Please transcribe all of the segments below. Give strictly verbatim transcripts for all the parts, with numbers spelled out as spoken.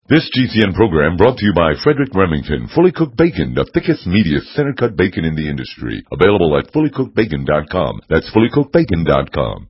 This G C N program brought to you by Frederick Remington, Fully Cooked Bacon, the thickest, meatiest, center-cut bacon in the industry. Available at fully cooked bacon dot com. That's fully cooked bacon dot com.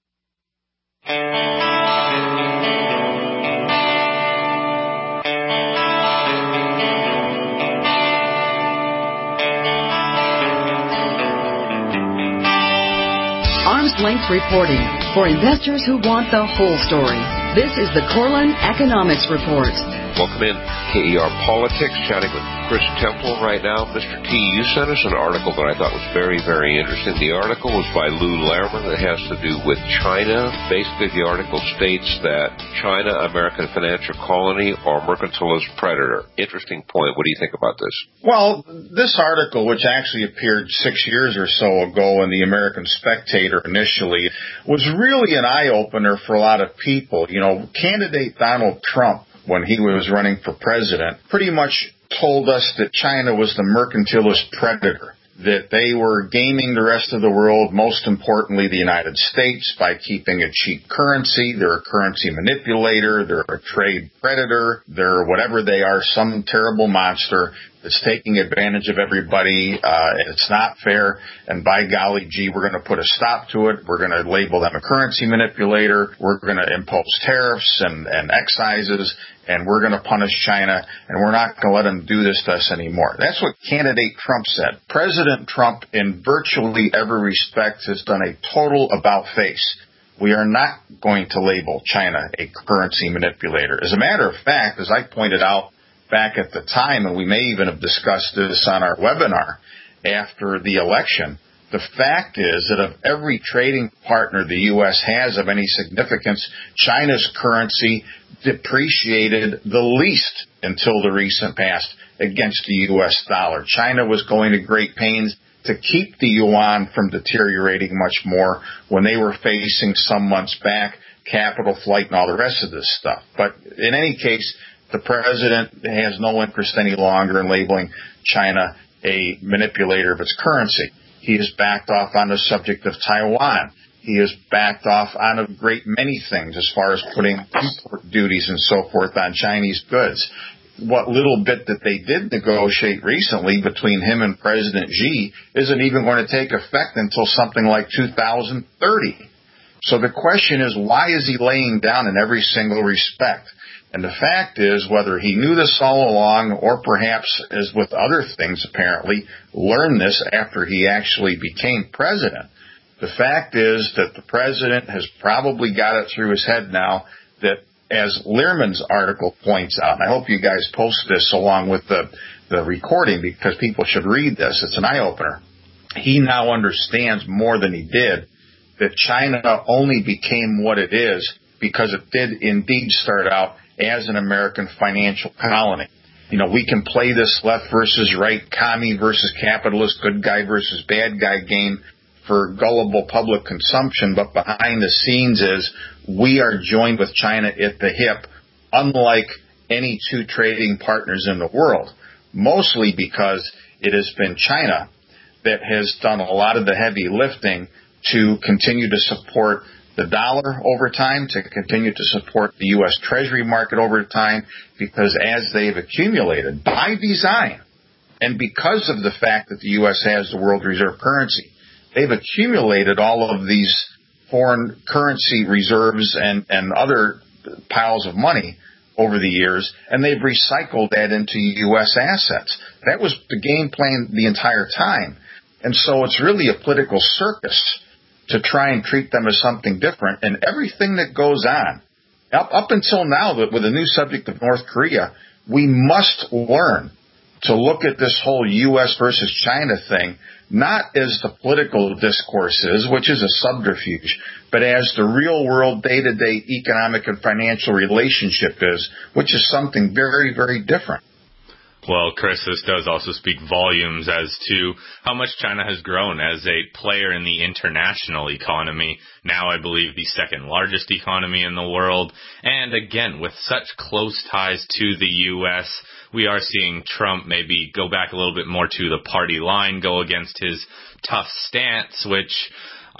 Arm's Length Reporting for investors who want the whole story. This is the Corlin Economics Report. Welcome in, K E R Politics, chatting with Chris Temple right now. Mister T, you sent us an article that I thought was very, very interesting. The article was by Lou Lehrman. It has to do with China. Basically, the article states that China, American financial colony, or mercantilist predator. Interesting point. What do you think about this? Well, this article, which actually appeared six years or so ago in the American Spectator initially, was really an eye-opener for a lot of people. You know, candidate Donald Trump, when he was running for president, pretty much told us that China was the mercantilist predator, that they were gaming the rest of the world, most importantly the United States, by keeping a cheap currency. They're a currency manipulator, they're a trade predator, they're whatever they are, some terrible monster that's taking advantage of everybody, uh, and it's not fair, and by golly gee, we're going to put a stop to it. We're going to label them a currency manipulator. We're going to impose tariffs and, and excises, and we're going to punish China, and we're not going to let them do this to us anymore. That's what candidate Trump said. President Trump, in virtually every respect, has done a total about-face. We are not going to label China a currency manipulator. As a matter of fact, as I pointed out back at the time, and we may even have discussed this on our webinar after the election, the fact is that of every trading partner the U S has of any significance, China's currency depreciated the least until the recent past against the U S dollar. China was going to great pains to keep the yuan from deteriorating much more when they were facing some months back capital flight and all the rest of this stuff. But in any case, the president has no interest any longer in labeling China a manipulator of its currency. He has backed off on the subject of Taiwan. He has backed off on a great many things as far as putting import duties and so forth on Chinese goods. What little bit that they did negotiate recently between him and President Xi isn't even going to take effect until something like two thousand thirty. So the question is, why is he laying down in every single respect? And the fact is, whether he knew this all along or perhaps, as with other things apparently, learned this after he actually became president, the fact is that the president has probably got it through his head now that, as Lehrman's article points out, and I hope you guys post this along with the, the recording because people should read this, it's an eye-opener. He now understands more than he did that China only became what it is because it did indeed start out as an American financial colony. You know, we can play this left versus right, commie versus capitalist, good guy versus bad guy game for gullible public consumption, but behind the scenes is we are joined with China at the hip, unlike any two trading partners in the world, mostly because it has been China that has done a lot of the heavy lifting to continue to support the dollar over time, to continue to support the U S Treasury market over time, because as they've accumulated by design, and because of the fact that the U S has the world reserve currency, they've accumulated all of these foreign currency reserves and, and other piles of money over the years, and they've recycled that into U S assets. That was the game plan the entire time. And so it's really a political circus to try and treat them as something different. And everything that goes on, up, up until now, with the new subject of North Korea, we must learn to look at this whole U S versus China thing, not as the political discourse is, which is a subterfuge, but as the real-world, day-to-day economic and financial relationship is, which is something very, very different. Well, Chris, this does also speak volumes as to how much China has grown as a player in the international economy. Now, I believe, the second largest economy in the world. And again, with such close ties to the U S, we are seeing Trump maybe go back a little bit more to the party line, go against his tough stance, which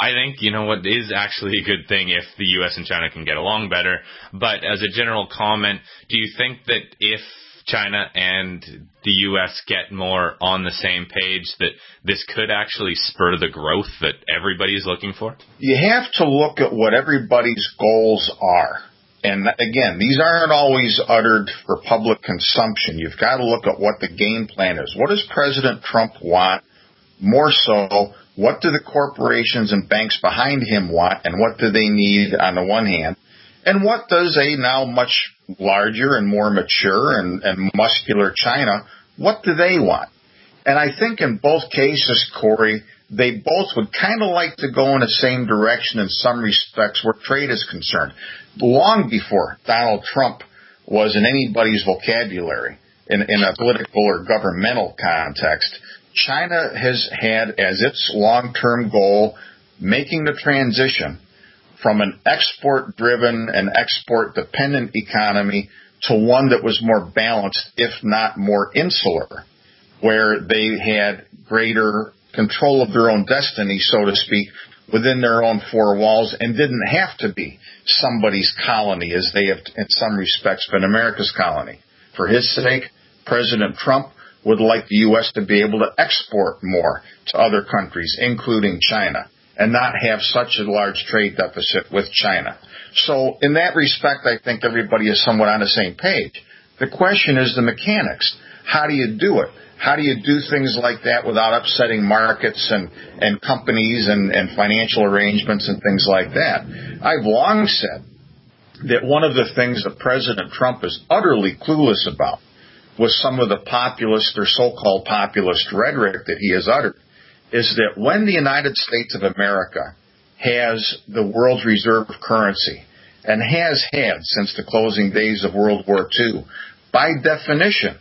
I think, you know, what is actually a good thing if the U S and China can get along better. But as a general comment, do you think that if China and the U S get more on the same page, that this could actually spur the growth that everybody is looking for? You have to look at what everybody's goals are. And again, these aren't always uttered for public consumption. You've got to look at what the game plan is. What does President Trump want? More so, what do the corporations and banks behind him want, and what do they need on the one hand? And what does a now much larger and more mature and, and muscular China, what do they want? And I think in both cases, Corey, they both would kind of like to go in the same direction in some respects where trade is concerned. Long before Donald Trump was in anybody's vocabulary in, in a political or governmental context, China has had as its long-term goal making the transition from an export-driven and export-dependent economy to one that was more balanced, if not more insular, where they had greater control of their own destiny, so to speak, within their own four walls and didn't have to be somebody's colony as they have in some respects been America's colony. For his sake, President Trump would like the U S to be able to export more to other countries, including China, and not have such a large trade deficit with China. So in that respect, I think everybody is somewhat on the same page. The question is the mechanics. How do you do it? How do you do things like that without upsetting markets and, and companies and, and financial arrangements and things like that? I've long said that one of the things that President Trump is utterly clueless about was some of the populist or so-called populist rhetoric that he has uttered, is that when the United States of America has the world's reserve currency and has had since the closing days of World War Two, by definition,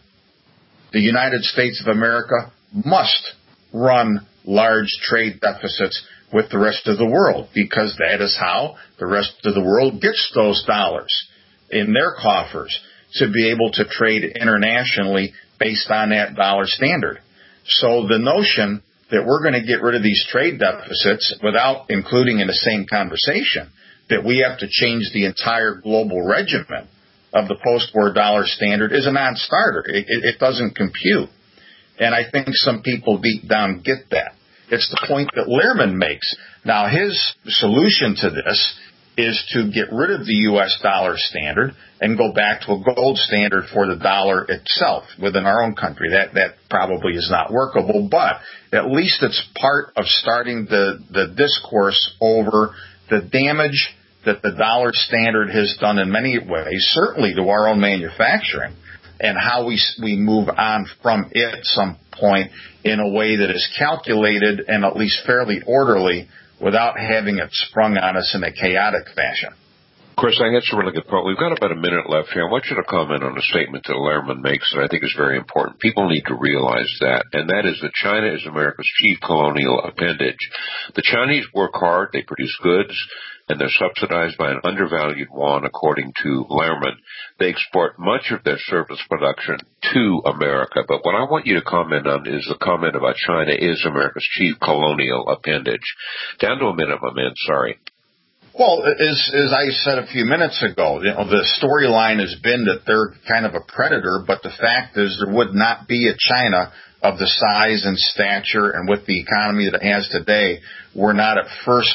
the United States of America must run large trade deficits with the rest of the world, because that is how the rest of the world gets those dollars in their coffers to be able to trade internationally based on that dollar standard. So the notion that we're going to get rid of these trade deficits without including in the same conversation that we have to change the entire global regimen of the post-war dollar standard is a non-starter. It, it, it doesn't compute. And I think some people deep down get that. It's the point that Lehrman makes. Now, his solution to this is to get rid of the U S dollar standard and go back to a gold standard for the dollar itself within our own country. That that probably is not workable, but at least it's part of starting the, the discourse over the damage that the dollar standard has done in many ways, certainly to our own manufacturing, and how we we move on from it at some point in a way that is calculated and at least fairly orderly without having it sprung on us in a chaotic fashion. Chris, I think that's a really good point. We've got about a minute left here. I want you to comment on a statement that Lehrman makes that I think is very important. People need to realize that, and that is that China is America's chief colonial appendage. The Chinese work hard, they produce goods, and they're subsidized by an undervalued yuan, according to Lehrman. They export much of their surplus production to America. But what I want you to comment on is the comment about China is America's chief colonial appendage. Down to a minute, my man. Sorry. Well, as, as I said a few minutes ago, you know, the storyline has been that they're kind of a predator, but the fact is there would not be a China of the size and stature and with the economy that it has today were not at first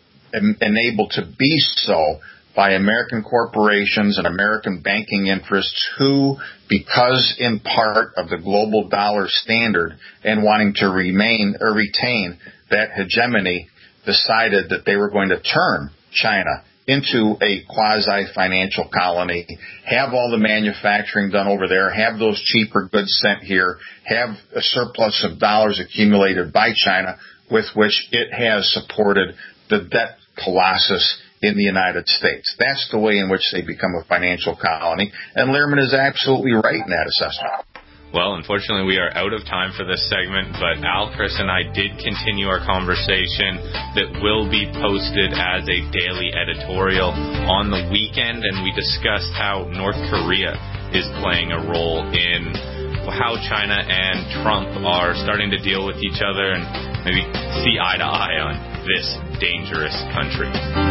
enabled to be so by American corporations and American banking interests who, because in part of the global dollar standard and wanting to remain or retain that hegemony, decided that they were going to turn China into a quasi-financial colony, have all the manufacturing done over there, have those cheaper goods sent here, have a surplus of dollars accumulated by China with which it has supported the debt colossus in the United States. That's the way in which they become a financial colony, and Lehrman is absolutely right in that assessment. Well, unfortunately, we are out of time for this segment, but Al, Chris, and I did continue our conversation that will be posted as a daily editorial on the weekend, and we discussed how North Korea is playing a role in how China and Trump are starting to deal with each other and maybe see eye to eye on this dangerous country.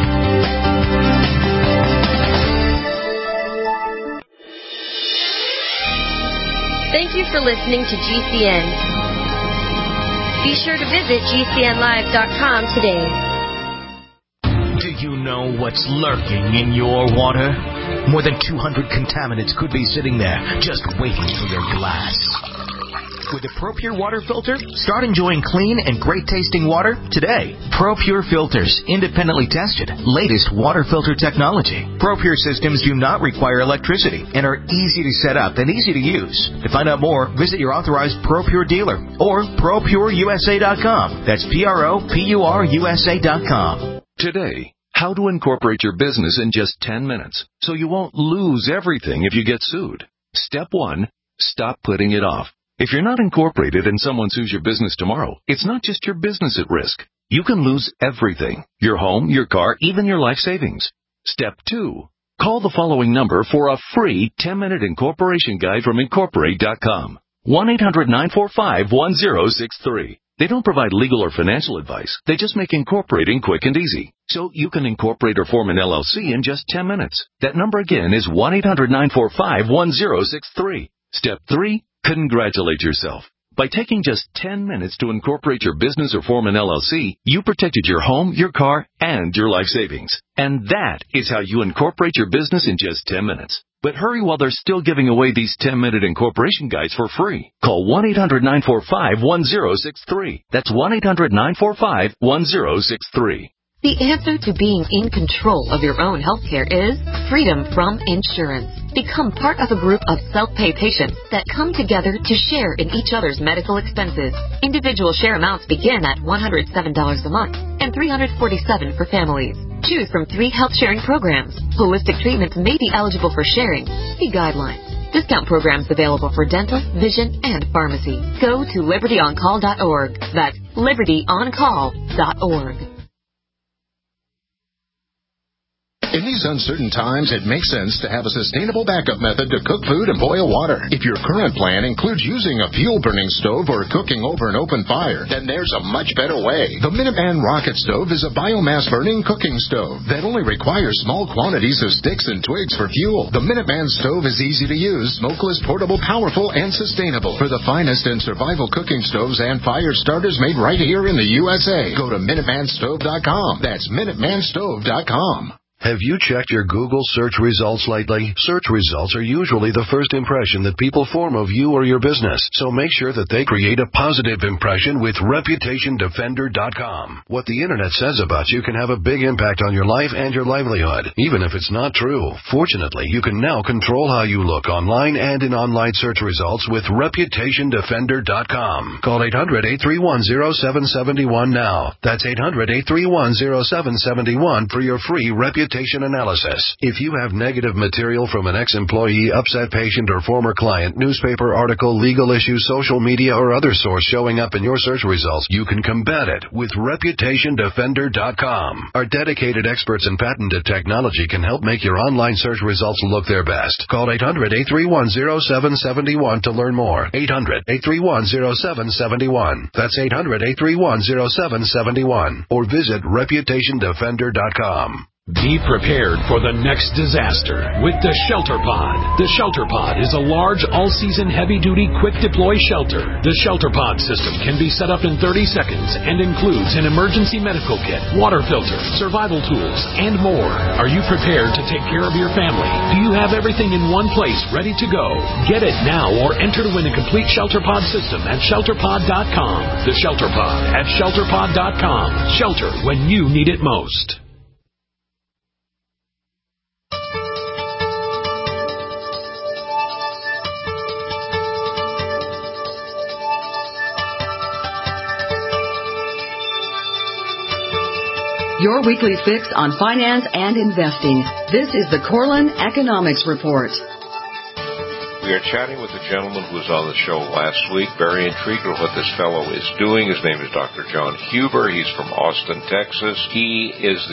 Thank you for listening to G C N. Be sure to visit G C N live dot com today. Do you know what's lurking in your water? More than two hundred contaminants could be sitting there just waiting for your glass. With a ProPure water filter, start enjoying clean and great-tasting water today. ProPure filters, independently tested, latest water filter technology. ProPure systems do not require electricity and are easy to set up and easy to use. To find out more, visit your authorized ProPure dealer or Pro Pure U S A dot com. That's P R O P U R U S A dot com. Today, how to incorporate your business in just ten minutes so you won't lose everything if you get sued. Step one, stop putting it off. If you're not incorporated and someone sues your business tomorrow, it's not just your business at risk. You can lose everything. Your home, your car, even your life savings. Step two, call the following number for a free ten-minute incorporation guide from Incorporate dot com. one eight hundred nine four five one zero six three. They don't provide legal or financial advice. They just make incorporating quick and easy. So you can incorporate or form an L L C in just ten minutes. That number again is one eight hundred nine four five one zero six three. Step three, congratulate yourself. By taking just ten minutes to incorporate your business or form an L L C, you protected your home, your car, and your life savings. And that is how you incorporate your business in just ten minutes. But hurry while they're still giving away these ten-minute incorporation guides for free. Call one eight hundred nine four five one zero six three. That's one eight hundred nine four five one zero six three. The answer to being in control of your own healthcare is freedom from insurance. Become part of a group of self-pay patients that come together to share in each other's medical expenses. Individual share amounts begin at one hundred seven dollars a month and three hundred forty-seven dollars for families. Choose from three health sharing programs. Holistic treatments may be eligible for sharing. See guidelines. Discount programs available for dental, vision, and pharmacy. Go to liberty on call dot org. That's liberty on call dot org. In these uncertain times, it makes sense to have a sustainable backup method to cook food and boil water. If your current plan includes using a fuel-burning stove or cooking over an open fire, then there's a much better way. The Minuteman Rocket Stove is a biomass-burning cooking stove that only requires small quantities of sticks and twigs for fuel. The Minuteman Stove is easy to use, smokeless, portable, powerful, and sustainable. For the finest in survival cooking stoves and fire starters made right here in the U S A, go to Minuteman Stove dot com. That's Minuteman Stove dot com. Have you checked your Google search results lately? Search results are usually the first impression that people form of you or your business, so make sure that they create a positive impression with Reputation Defender dot com. What the Internet says about you can have a big impact on your life and your livelihood, even if it's not true. Fortunately, you can now control how you look online and in online search results with Reputation Defender dot com. Call eight hundred, eight three one, zero seven seven one now. That's eight hundred, eight three one, zero seven seven one for your free Reputation analysis. If you have negative material from an ex-employee, upset patient, or former client, newspaper article, legal issue, social media, or other source showing up in your search results, you can combat it with Reputation Defender dot com. Our dedicated experts in patented technology can help make your online search results look their best. Call eight hundred, eight three one, zero seven seven one to learn more. eight hundred, eight three one, zero seven seven one. That's eight hundred, eight three one, zero seven seven one. Or visit Reputation Defender dot com. Be prepared for the next disaster with the Shelter Pod. The Shelter Pod is a large, all-season, heavy-duty, quick-deploy shelter. The Shelter Pod system can be set up in thirty seconds and includes an emergency medical kit, water filter, survival tools, and more. Are you prepared to take care of your family? Do you have everything in one place ready to go? Get it now or enter to win a complete Shelter Pod system at Shelter Pod dot com. The Shelter Pod at Shelter Pod dot com. Shelter when you need it most. Your weekly fix on finance and investing. This is the Corlin Economics Report. We are chatting with a gentleman who was on the show last week. Very intrigued with what this fellow is doing. His name is Doctor John Huber. He's from Austin, Texas. He is the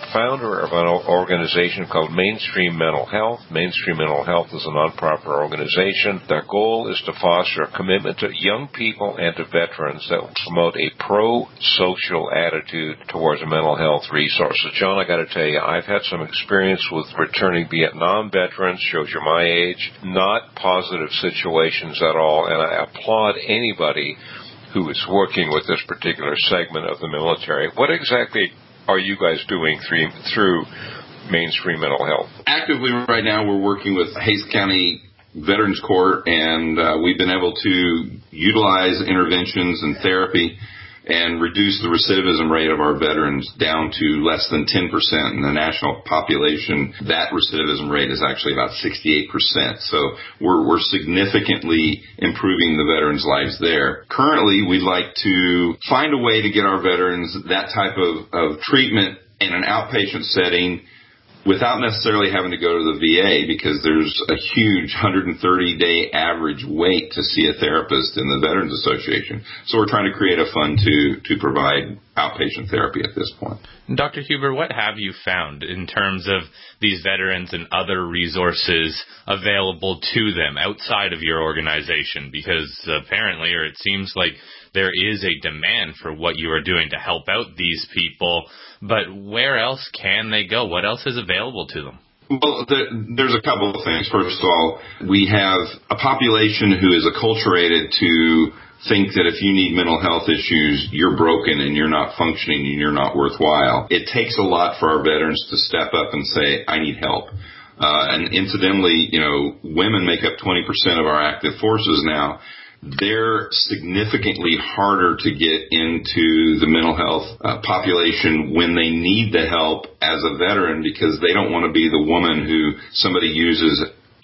founder of an organization called Mainstream Mental Health. Mainstream Mental Health is a nonprofit organization. Their goal is to foster a commitment to young people and to veterans that will promote a pro-social attitude towards mental health resources. John, I got to tell you, I've had some experience with returning Vietnam veterans, shows you my age, not positive situations at all, and I applaud anybody who is working with this particular segment of the military. What exactly are you guys doing through, through Mainstream Mental Health? Actively right now we're working with Hays County Veterans Court, and uh, we've been able to utilize interventions and therapy and reduce the recidivism rate of our veterans down to less than ten percent. In the national population, that recidivism rate is actually about sixty-eight percent. So we're, we're significantly improving the veterans' lives there. Currently, we'd like to find a way to get our veterans that type of, of treatment in an outpatient setting without necessarily having to go to the V A, because there's a huge one hundred thirty day average wait to see a therapist in the Veterans Association. So we're trying to create a fund to, to provide outpatient therapy at this point. Doctor Huber, what have you found in terms of these veterans and other resources available to them outside of your organization? Because apparently, or it seems like, there is a demand for what you are doing to help out these people, but where else can they go? What else is available to them? Well, the, there's a couple of things. First of all, we have a population who is acculturated to think that if you need mental health issues, you're broken and you're not functioning and you're not worthwhile. It takes a lot for our veterans to step up and say, I need help. Uh, and incidentally, you know, women make up twenty percent of our active forces now. They're significantly harder to get into the mental health uh, population when they need the help as a veteran, because they don't want to be the woman who somebody uses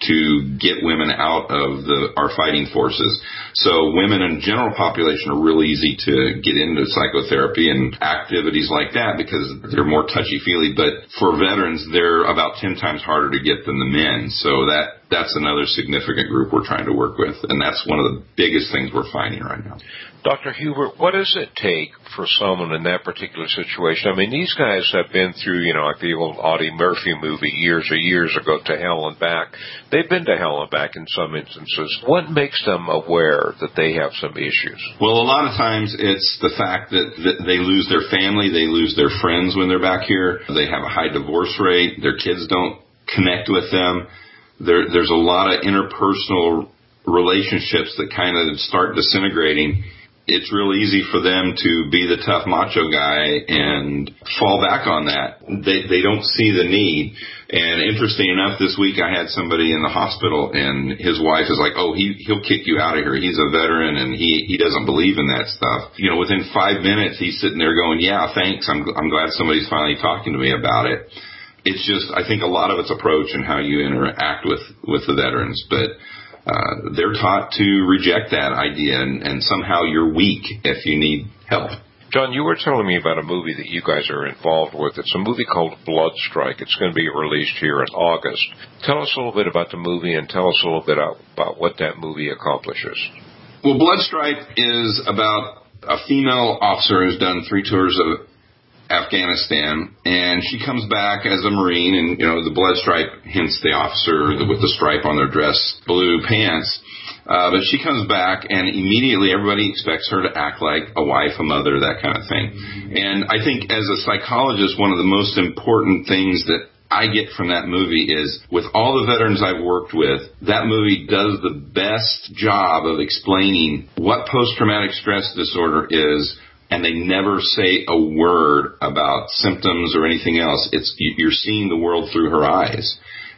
to get women out of the our fighting forces. So women in general population are real easy to get into psychotherapy and activities like that because they're more touchy-feely. But for veterans, they're about ten times harder to get than the men. So that that's another significant group we're trying to work with, and that's one of the biggest things we're finding right now. Doctor Huber, what does it take for someone in that particular situation? I mean, these guys have been through, you know, like the old Audie Murphy movie years or years ago, To Hell and Back. They've been to hell and back in some instances. What makes them aware that they have some issues? Well, a lot of times it's the fact that, that they lose their family, they lose their friends when they're back here. They have a high divorce rate. Their kids don't connect with them. There, there's a lot of interpersonal relationships that kind of start disintegrating. It's real easy for them to be the tough macho guy and fall back on that. They they don't see the need. And interesting enough, this week I had somebody in the hospital, and his wife is like, oh, he, he'll kick you out of here. He's a veteran, and he, he doesn't believe in that stuff. You know, within five minutes, he's sitting there going, yeah, thanks. I'm I'm glad somebody's finally talking to me about it. It's just, I think a lot of it's approach and how you interact with, with the veterans. But Uh, they're taught to reject that idea, and, and somehow you're weak if you need help. John, you were telling me about a movie that you guys are involved with. It's a movie called Blood Strike. It's going to be released here in August. Tell us a little bit about the movie, and tell us a little bit about what that movie accomplishes. Well, Blood Strike is about a female officer who's done three tours of Afghanistan, and she comes back as a Marine, and, you know, the blood stripe hints the officer with the stripe on their dress, blue pants. Uh, but she comes back, and immediately everybody expects her to act like a wife, a mother, that kind of thing. And I think as a psychologist, one of the most important things that I get from that movie is, with all the veterans I've worked with, that movie does the best job of explaining what post-traumatic stress disorder is, and they never say a word about symptoms or anything else. It's you're seeing the world through her eyes,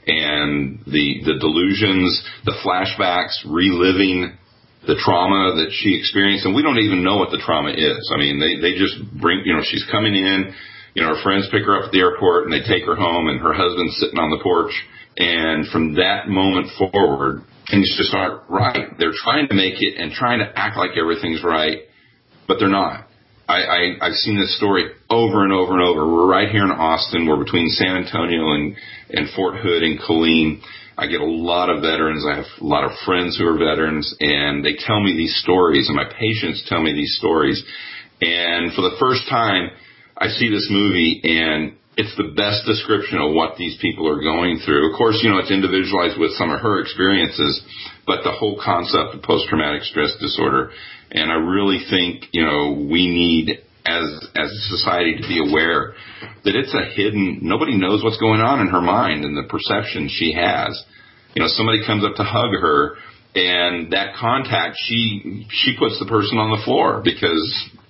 and the the delusions, the flashbacks, reliving the trauma that she experienced, and we don't even know what the trauma is. I mean, they they just bring, you know, she's coming in, you know, her friends pick her up at the airport and they take her home, and her husband's sitting on the porch, and from that moment forward, things just aren't right. They're trying to make it and trying to act like everything's right, but they're not. I, I, I've seen this story over and over and over. We're right here in Austin. We're between San Antonio and, and Fort Hood and Killeen. I get a lot of veterans. I have a lot of friends who are veterans, and they tell me these stories, and my patients tell me these stories. And for the first time, I see this movie, and it's the best description of what these people are going through. Of course, you know, it's individualized with some of her experiences, but the whole concept of post-traumatic stress disorder. And I really think, you know, we need, as as a society, to be aware that it's a hidden, nobody knows what's going on in her mind and the perception she has. You know, somebody comes up to hug her, and that contact, she she puts the person on the floor because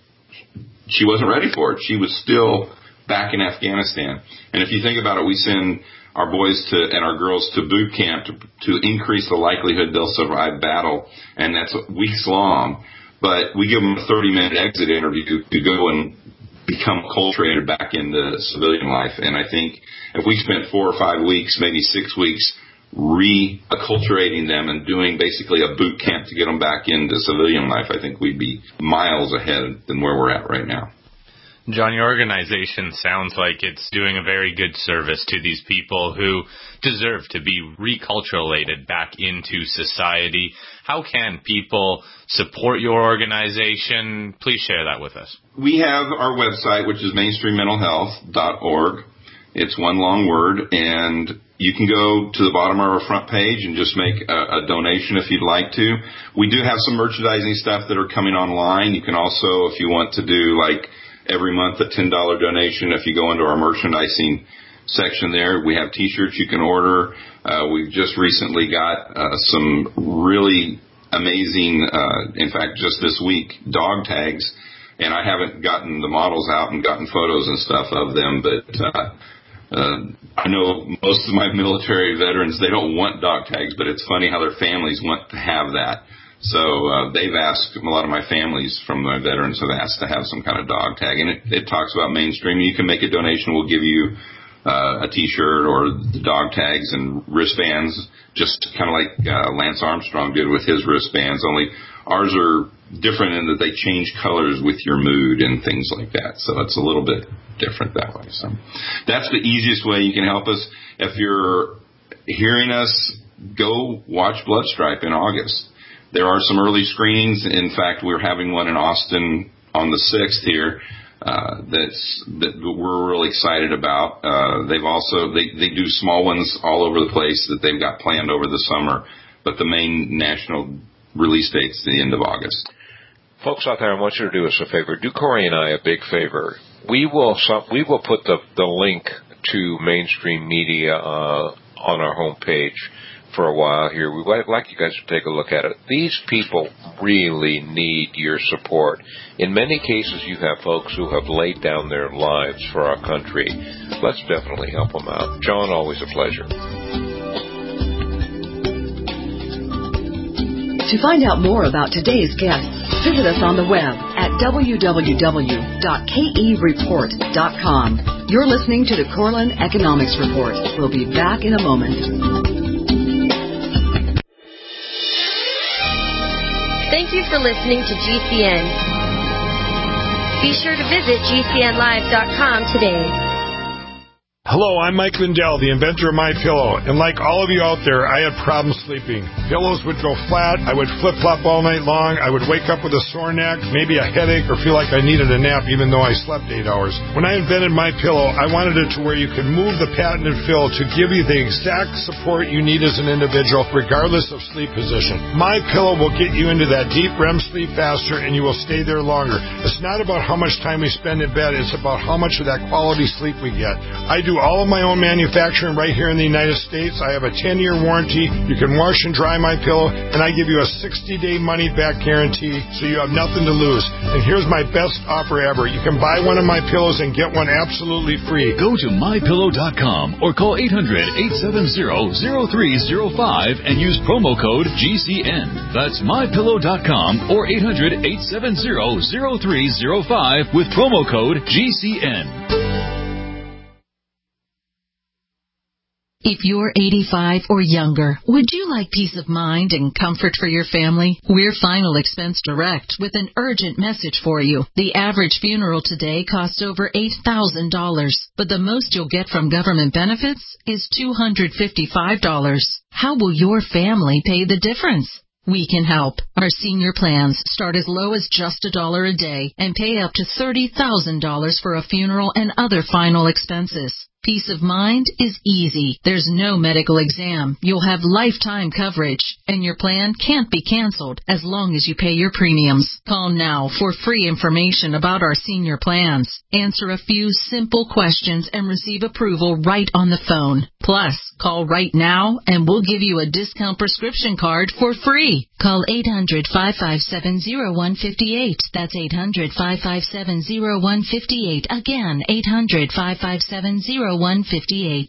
she wasn't ready for it. She was still back in Afghanistan. And if you think about it, we send our boys to and our girls to boot camp to, to increase the likelihood they'll survive battle, and that's weeks long. But we give them a thirty-minute exit interview to go and become acculturated back into civilian life. And I think if we spent four or five weeks, maybe six weeks, re-acculturating them and doing basically a boot camp to get them back into civilian life, I think we'd be miles ahead than where we're at right now. John, your organization sounds like it's doing a very good service to these people who deserve to be reculturated back into society. How can people support your organization? Please share that with us. We have our website, which is mainstream mental health dot org. It's one long word, and you can go to the bottom of our front page and just make a, a donation if you'd like to. We do have some merchandising stuff that are coming online. You can also, if you want to do like every month a ten dollars donation, if you go into our merchandising section there, we have T-shirts you can order. Uh, we've just recently got uh, some really amazing, uh, in fact, just this week, dog tags. And I haven't gotten the models out and gotten photos and stuff of them, but uh, uh, I know most of my military veterans, they don't want dog tags, but it's funny how their families want to have that. So uh, they've asked, a lot of my families from my veterans have asked to have some kind of dog tag. And it, it talks about mainstream. You can make a donation. We'll give you uh, a T-shirt or the dog tags and wristbands, just kind of like uh, Lance Armstrong did with his wristbands, only ours are different in that they change colors with your mood and things like that. So it's a little bit different that way. So that's the easiest way you can help us. If you're hearing us, go watch Bloodstripe in August. There are some early screenings. In fact, we're having one in Austin on the sixth here uh, that's that we're really excited about. Uh, they've also they, they do small ones all over the place that they've got planned over the summer, but the main national release date's the end of August. Folks out there, I want you to do us a favor. Do Corey and I a big favor. We will some, we will put the the link to Mainstream Media uh, on our homepage for a while here. We'd like you guys to take a look at it. These people really need your support. In many cases, you have folks who have laid down their lives for our country. Let's definitely help them out. John, always a pleasure. To find out more about today's guests, visit us on the web at w w w dot k e report dot com. You're listening to the Corlin Economics Report. We'll be back in a moment. Thank you for listening to G C N. Be sure to visit G C N live dot com today. Hello, I'm Mike Lindell, the inventor of MyPillow, and like all of you out there, I had problems sleeping. Pillows would go flat, I would flip-flop all night long, I would wake up with a sore neck, maybe a headache, or feel like I needed a nap even though I slept eight hours. When I invented MyPillow, I wanted it to where you could move the patented fill to give you the exact support you need as an individual, regardless of sleep position. MyPillow will get you into that deep R E M sleep faster, and you will stay there longer. It's not about how much time we spend in bed, it's about how much of that quality sleep we get. I do all of my own manufacturing right here in the United States. I have a ten-year warranty. You can wash and dry my pillow, and I give you a sixty-day money-back guarantee, so you have nothing to lose. And here's my best offer ever. You can buy one of my pillows and get one absolutely free. Go to my pillow dot com or call eight hundred, eight seven zero, zero three zero five and use promo code G C N. That's my pillow dot com or eight hundred, eight seven zero, zero three zero five with promo code G C N. If you're eighty-five or younger, would you like peace of mind and comfort for your family? We're Final Expense Direct with an urgent message for you. The average funeral today costs over eight thousand dollars, but the most you'll get from government benefits is two hundred fifty-five dollars. How will your family pay the difference? We can help. Our senior plans start as low as just a dollar a day and pay up to thirty thousand dollars for a funeral and other final expenses. Peace of mind is easy. There's no medical exam. You'll have lifetime coverage, and your plan can't be canceled as long as you pay your premiums. Call now for free information about our senior plans. Answer a few simple questions and receive approval right on the phone. Plus, call right now and we'll give you a discount prescription card for free. Call eight hundred, five five seven, zero one five eight. That's eight hundred, five five seven, zero one five eight. Again, eight hundred, five five seven, zero one five eight.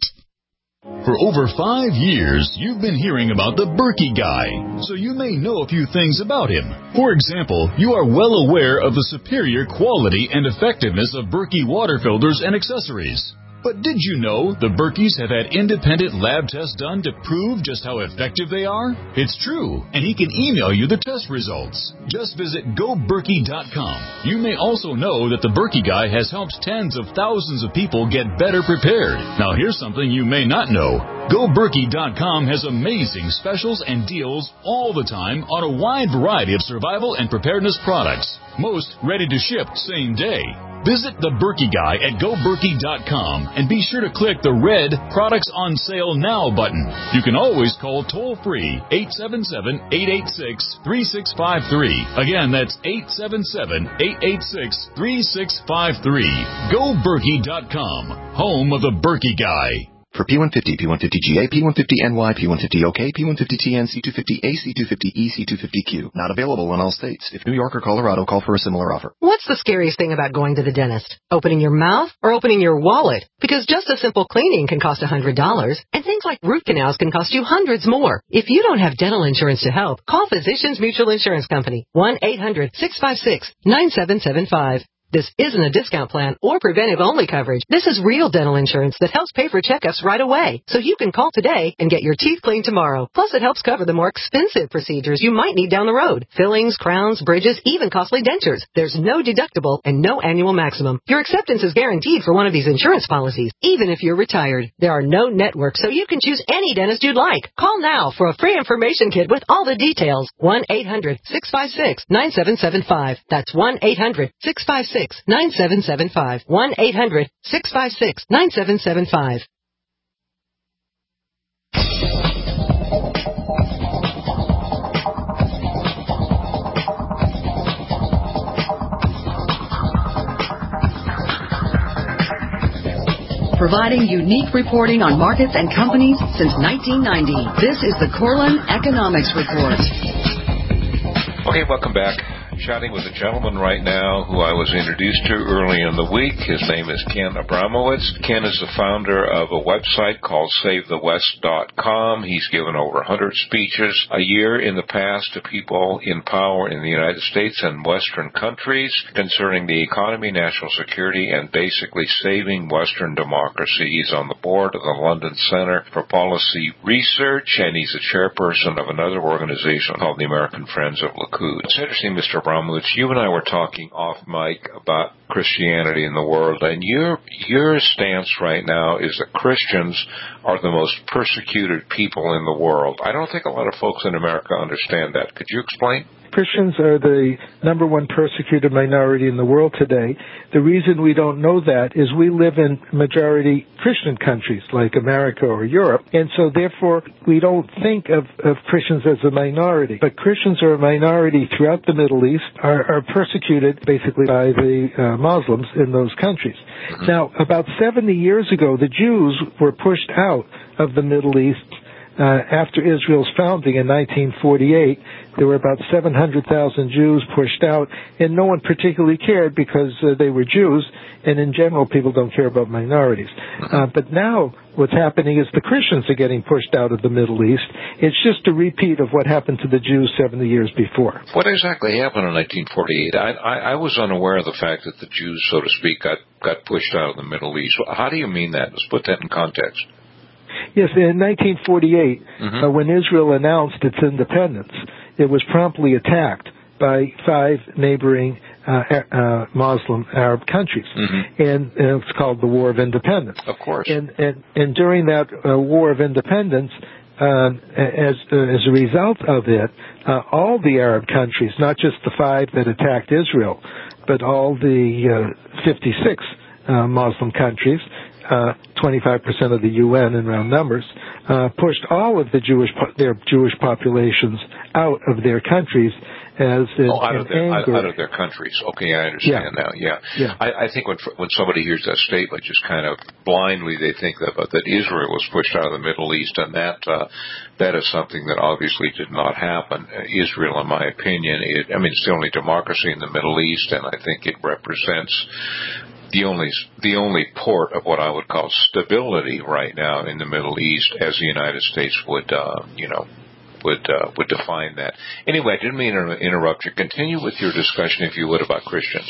For over five years, you've been hearing about the Berkey Guy, so you may know a few things about him. For example, you are well aware of the superior quality and effectiveness of Berkey water filters and accessories. But did you know the Berkeys have had independent lab tests done to prove just how effective they are? It's true, and he can email you the test results. Just visit go berkey dot com. You may also know that the Berkey Guy has helped tens of thousands of people get better prepared. Now here's something you may not know. go berkey dot com has amazing specials and deals all the time on a wide variety of survival and preparedness products. Most ready to ship same day. Visit the Berkey Guy at go berkey dot com and be sure to click the red Products on Sale Now button. You can always call toll-free eight seven seven, eight eight six, three six five three. Again, that's eight seven seven, eight eight six, three six five three. go berkey dot com, home of the Berkey Guy. For P one fifty, P one fifty G A, P one fifty N Y, P one fifty O K, P one fifty T N, C two fifty A, C two fifty E, C two fifty Q. Not available in all states. If New York or Colorado, call for a similar offer. What's the scariest thing about going to the dentist? Opening your mouth or opening your wallet? Because just a simple cleaning can cost one hundred dollars, and things like root canals can cost you hundreds more. If you don't have dental insurance to help, call Physicians Mutual Insurance Company, one eight hundred, six five six, nine seven seven five. This isn't a discount plan or preventive-only coverage. This is real dental insurance that helps pay for checkups right away. So you can call today and get your teeth cleaned tomorrow. Plus, it helps cover the more expensive procedures you might need down the road. Fillings, crowns, bridges, even costly dentures. There's no deductible and no annual maximum. Your acceptance is guaranteed for one of these insurance policies, even if you're retired. There are no networks, so you can choose any dentist you'd like. Call now for a free information kit with all the details. one eight hundred, six five six, nine seven seven five. That's one eight hundred, six five six, nine seven seven five. one eight hundred, six five six, nine seven seven five. Providing unique reporting on markets and companies since nineteen ninety. This is the Corlin Economics Report. Okay, welcome back. Chatting with a gentleman right now who I was introduced to early in the week. His name is Ken Abramowitz. Ken is the founder of a website called save the west dot com. He's given over one hundred speeches a year in the past to people in power in the United States and Western countries concerning the economy, national security, and basically saving Western democracy. He's on the board of the London Center for Policy Research, and he's a chairperson of another organization called the American Friends of Likud. It's interesting, Mister Abramowitz, you and I were talking off mic about Christianity in the world, and your your stance right now is that Christians are the most persecuted people in the world. I don't think a lot of folks in America understand that. Could you explain? Christians are the number one persecuted minority in the world today. The reason we don't know that is we live in majority Christian countries like America or Europe, and so therefore we don't think of, of Christians as a minority. But Christians are a minority throughout the Middle East, are, are persecuted basically by the uh, Muslims in those countries. Now, about seventy years ago, the Jews were pushed out of the Middle East uh, after Israel's founding in nineteen forty-eight. There were about seven hundred thousand Jews pushed out, and no one particularly cared because uh, they were Jews, and in general, people don't care about minorities. Uh, but now what's happening is the Christians are getting pushed out of the Middle East. It's just a repeat of what happened to the Jews seventy years before. What exactly happened in nineteen forty-eight? I, I, I was unaware of the fact that the Jews, so to speak, got, got pushed out of the Middle East. How do you mean that? Let's put that in context. Yes, in nineteen forty-eight, mm-hmm. uh, when Israel announced its independence, it was promptly attacked by five neighboring uh, uh, Muslim Arab countries, mm-hmm. and, and it's called the War of Independence. Of course. And and, and during that uh, War of Independence, um, as uh, as a result of it, uh, all the Arab countries, not just the five that attacked Israel, but all the uh, fifty-six uh, Muslim countries, uh, twenty-five percent of the U N in round numbers, uh, pushed all of the Jewish po- their Jewish populations out of their countries as an, oh, out of, their, out, anger. out of their countries. Okay, I understand Yeah. now. Yeah, Yeah. I, I think when when somebody hears that statement, just kind of blindly they think that that Israel was pushed out of the Middle East, and that uh, that is something that obviously did not happen. Uh, Israel, in my opinion, it, I mean, it's the only democracy in the Middle East, and I think it represents the only the only port of what I would call stability right now in the Middle East, as the United States would, uh, you know. would uh, would define that. Anyway, I didn't mean to interrupt you. Continue with your discussion, if you would, about Christians.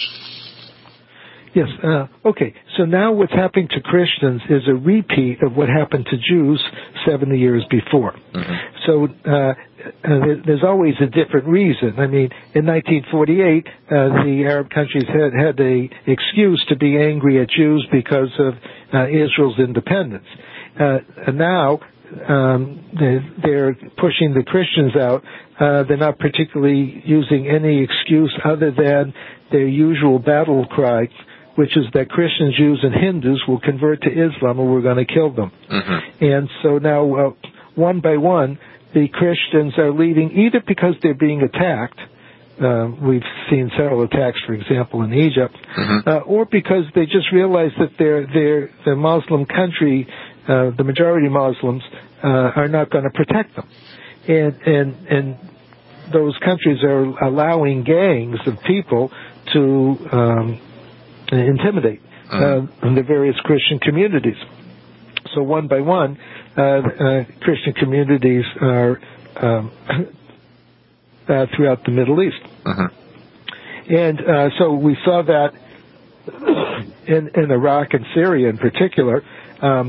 Yes. Uh, okay. So now what's happening to Christians is a repeat of what happened to Jews seventy years before. Mm-hmm. So uh, uh, there's always a different reason. I mean, in nineteen forty-eight, uh, the Arab countries had had a excuse to be angry at Jews because of uh, Israel's independence. Uh, and now um, they're pushing the Christians out. Uh, they're not particularly using any excuse other than their usual battle cry, which is that Christians, Jews, and Hindus will convert to Islam or we're going to kill them. Mm-hmm. And so now, uh, one by one, the Christians are leaving either because they're being attacked. Uh, we've seen several attacks, for example, in Egypt, mm-hmm. uh, or because they just realize that their their the Muslim country, uh, the majority Muslims, uh, are not going to protect them, and and and those countries are allowing gangs of people to um, intimidate uh, the various Christian communities. So one by one, uh, uh, Christian communities are um, uh, throughout the Middle East. Uh-huh. And uh, so we saw that in, in Iraq and Syria in particular. Um,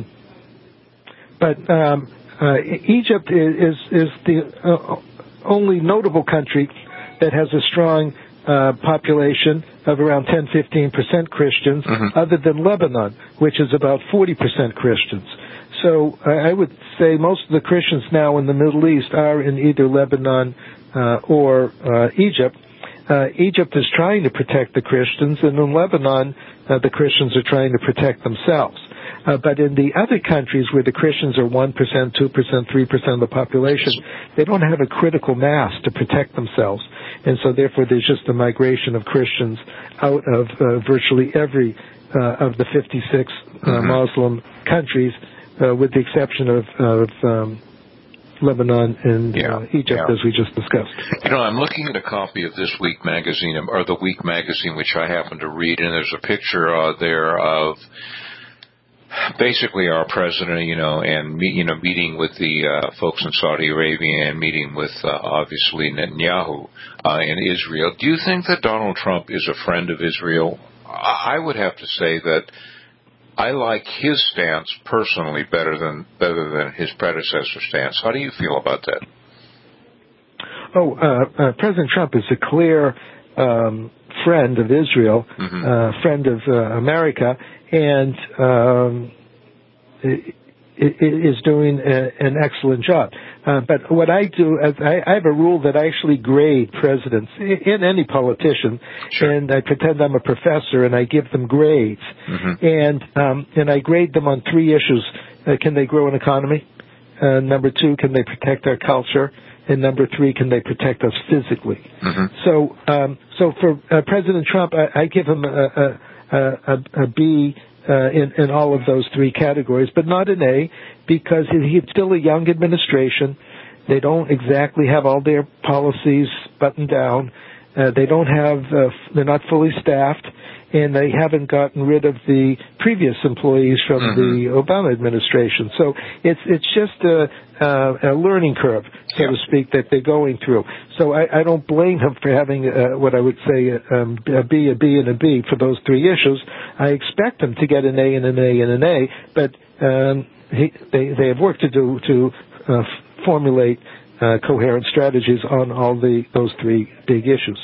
but um, uh, Egypt is, is the uh, only notable country that has a strong uh, population of around ten to fifteen percent Christians, uh-huh. other than Lebanon, which is about forty percent Christians. So uh, I would say most of the Christians now in the Middle East are in either Lebanon uh, or uh, Egypt. Uh, Egypt is trying to protect the Christians, and in Lebanon, uh, the Christians are trying to protect themselves. Uh, but in the other countries where the Christians are one percent, two percent, three percent of the population, they don't have a critical mass to protect themselves. And so therefore there's just a migration of Christians out of uh, virtually every uh, of the fifty-six uh, mm-hmm. Muslim countries, uh, with the exception of, of um, Lebanon and yeah, uh, Egypt, yeah. as we just discussed. You know, I'm looking at a copy of This Week magazine, or The Week magazine, which I happen to read, and there's a picture uh, there of basically our president, you know, and me, you know, meeting with the uh, folks in Saudi Arabia and meeting with uh, obviously Netanyahu uh, in Israel. Do you think that Donald Trump is a friend of Israel? I would have to say that I like his stance personally better than better than his predecessor stance. How do you feel about that? Oh, uh, uh, President Trump is a clear um, friend of Israel, mm-hmm. uh, friend of uh, America, and um, it, it is doing a, an excellent job. Uh, but what I do, I, I have a rule that I actually grade presidents in any politician, sure. and I pretend I'm a professor and I give them grades, mm-hmm. and um, and I grade them on three issues: uh, can they grow an economy? Uh, number two, can they protect our culture? And number three, can they protect us physically? Mm-hmm. So, um, so for uh, President Trump, I, I give him a, a, a, a B. Uh, in, in all of those three categories, but not an A, because it's still a young administration. They don't exactly have all their policies buttoned down. Uh, they don't have, uh, they're not fully staffed, and they haven't gotten rid of the previous employees from mm-hmm. the Obama administration. So it's it's just a, a, a learning curve, so yeah. to speak, that they're going through. So I, I don't blame him for having uh, what I would say um, a B, a B, and a B for those three issues. I expect him to get an A and an A and an A, but um, he, they they have work to do to uh, formulate uh, coherent strategies on all the those three big issues.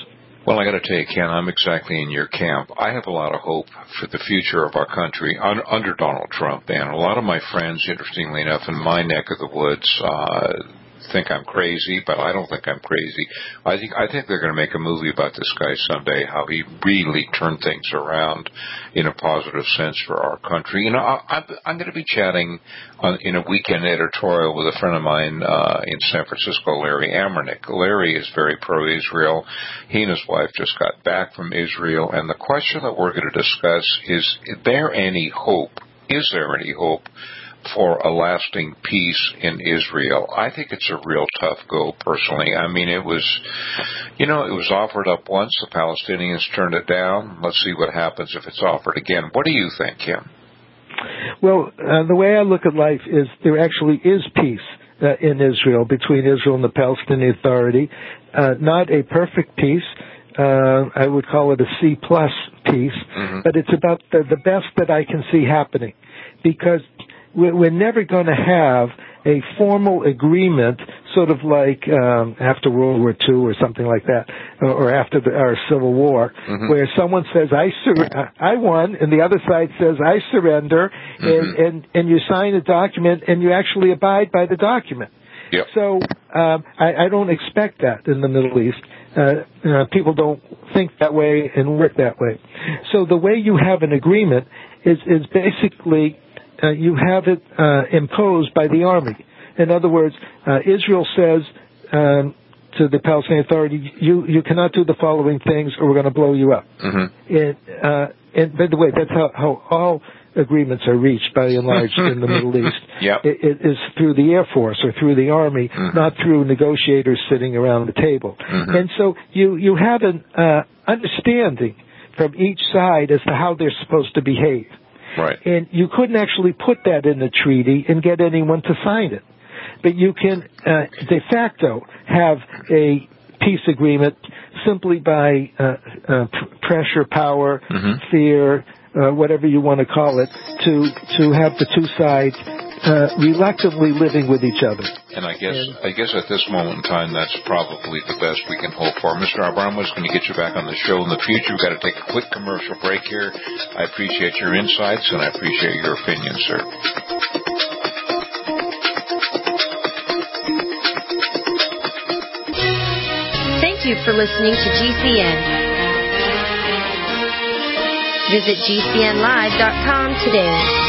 Well, I got to tell you, Ken, I'm exactly in your camp. I have a lot of hope for the future of our country un- under Donald Trump, and a lot of my friends, interestingly enough, in my neck of the woods, uh, think I'm crazy, but I don't think I'm crazy. I think I think they're going to make a movie about this guy someday, how he really turned things around in a positive sense for our country. You know, I, I'm going to be chatting on, in a weekend editorial with a friend of mine uh, in San Francisco, Larry Amernick. Larry is very pro-Israel. He and his wife just got back from Israel, and the question that we're going to discuss is, is there any hope? Is there any hope for a lasting peace in Israel? I think it's a real tough go, personally. I mean, it was, you know, it was offered up once. The Palestinians turned it down. Let's see what happens if it's offered again. What do you think, Kim? Well, uh, the way I look at life is there actually is peace uh, in Israel, between Israel and the Palestinian Authority. Uh, not a perfect peace. Uh, I would call it a C plus peace, mm-hmm. but it's about the, the best that I can see happening, because we're never going to have a formal agreement, sort of like um, after World War Two or something like that, or after the, our Civil War, mm-hmm. where someone says, I sur- I won, and the other side says, I surrender, mm-hmm. and, and, and you sign a document, and you actually abide by the document. Yep. So um, I, I don't expect that in the Middle East. Uh, uh, people don't think that way and work that way. So the way you have an agreement is, is basically Uh, you have it uh, imposed by the army. In other words, uh, Israel says um, to the Palestinian Authority, you, you cannot do the following things or we're going to blow you up. Mm-hmm. And, uh, and by the way, that's how, how all agreements are reached, by and large, in the Middle East. Yep. It, it is through the Air Force or through the Army, mm-hmm. not through negotiators sitting around the table. Mm-hmm. And so you, you have an uh, understanding from each side as to how they're supposed to behave. Right. And you couldn't actually put that in the treaty and get anyone to sign it. But you can uh, de facto have a peace agreement simply by uh, uh, p- pressure, power, mm-hmm. fear, uh, whatever you want to call it, to to have the two sides uh, reluctantly living with each other. And I guess and, I guess at this moment in time, that's probably the best we can hope for. Mister Abramovich is going to get you back on the show in the future. We've got to take a quick commercial break here. I appreciate your insights, and I appreciate your opinion, sir. Thank you for listening to G C N. Visit G C N live dot com today.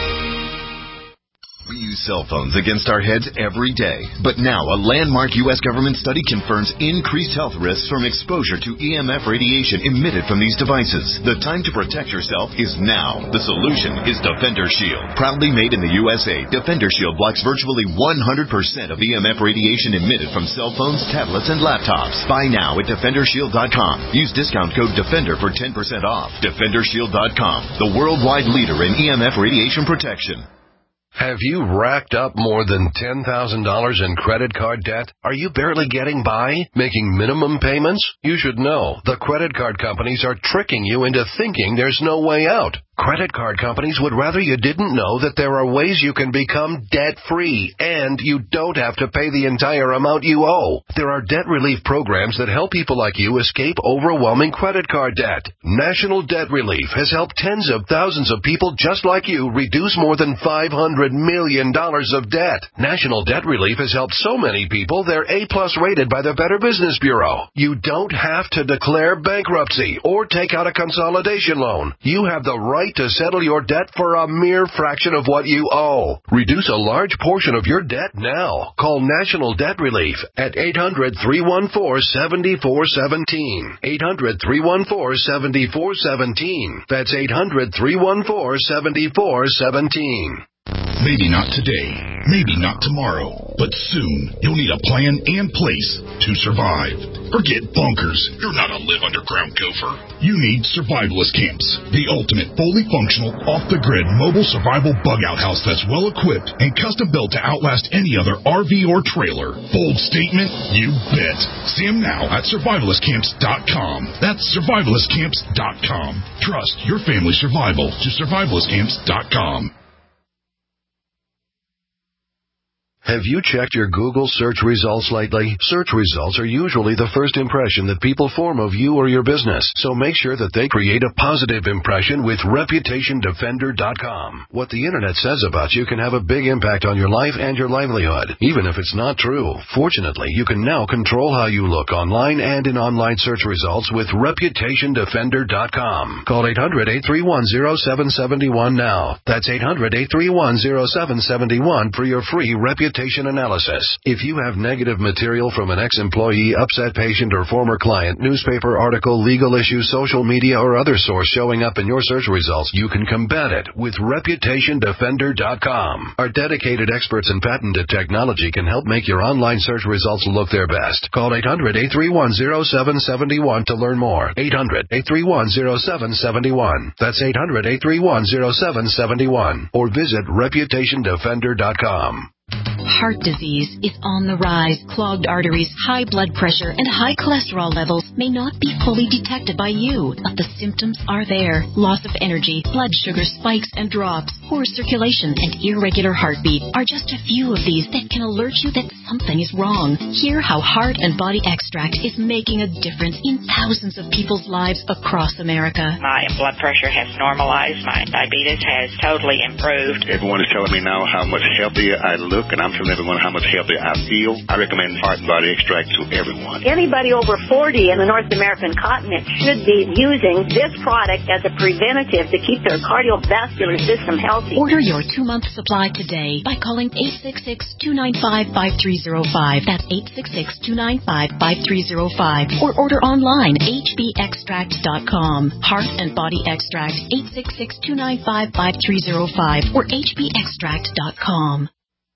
We use cell phones against our heads every day. But now, a landmark U S government study confirms increased health risks from exposure to E M F radiation emitted from these devices. The time to protect yourself is now. The solution is Defender Shield. Proudly made in the U S A, Defender Shield blocks virtually one hundred percent of E M F radiation emitted from cell phones, tablets, and laptops. Buy now at Defender Shield dot com. Use discount code DEFENDER for ten percent off. Defender Shield dot com, the worldwide leader in E M F radiation protection. Have you racked up more than ten thousand dollars in credit card debt? Are you barely getting by, making minimum payments? You should know the credit card companies are tricking you into thinking there's no way out. Credit card companies would rather you didn't know that there are ways you can become debt-free, and you don't have to pay the entire amount you owe. There are debt relief programs that help people like you escape overwhelming credit card debt. National Debt Relief has helped tens of thousands of people just like you reduce more than five hundred million dollars of debt. National Debt Relief has helped so many people they're A-plus rated by the Better Business Bureau. You don't have to declare bankruptcy or take out a consolidation loan. You have the right to settle your debt for a mere fraction of what you owe. Reduce a large portion of your debt now. Call National Debt Relief at eight hundred, three one four, seven four one seven. eight hundred, three one four, seven four one seven. That's eight hundred, three one four, seven four one seven. Maybe not today, maybe not tomorrow, but soon you'll need a plan and place to survive. Forget bunkers. You're not a live underground gopher. You need survivalist camps, the ultimate fully functional, off-the-grid mobile survival bug-out house that's well-equipped and custom-built to outlast any other R V or trailer. Bold statement? You bet. See them now at survivalist camps dot com. That's survivalist camps dot com. Trust your family's survival to survivalist camps dot com. Have you checked your Google search results lately? Search results are usually the first impression that people form of you or your business, so make sure that they create a positive impression with reputation defender dot com. What the internet says about you can have a big impact on your life and your livelihood, even if it's not true. Fortunately, you can now control how you look online and in online search results with reputation defender dot com. Call eight hundred, eight three one, zero seven seven one now. That's eight hundred, eight three one, zero seven seven one for your free reputation analysis. If you have negative material from an ex-employee, upset patient, or former client, newspaper article, legal issue, social media, or other source showing up in your search results, you can combat it with reputation defender dot com. Our dedicated experts in patented technology can help make your online search results look their best. Call eight hundred, eight three one, zero seven seven one to learn more. eight hundred, eight three one, zero seven seven one. That's eight hundred, eight three one, zero seven seven one. Or visit reputation defender dot com. Heart disease is on the rise. Clogged arteries, high blood pressure, and high cholesterol levels may not be fully detected by you, but the symptoms are there. Loss of energy, blood sugar spikes and drops, poor circulation, and irregular heartbeat are just a few of these that can alert you that something is wrong. Hear how Heart and Body Extract is making a difference in thousands of people's lives across America. My blood pressure has normalized. My diabetes has totally improved. Everyone is telling me now how much healthier I look, and I'm telling everyone how much healthier I feel. I recommend Heart and Body Extract to everyone. Anybody over forty in the North American continent should be using this product as a preventative to keep their cardiovascular system healthy. Order your two-month supply today by calling eight six six, two nine five, five three zero five. That's eight six six, two nine five, five three zero five. Or order online, h b extract dot com. Heart and Body Extract, eight six six, two nine five, five three zero five or h b extract dot com.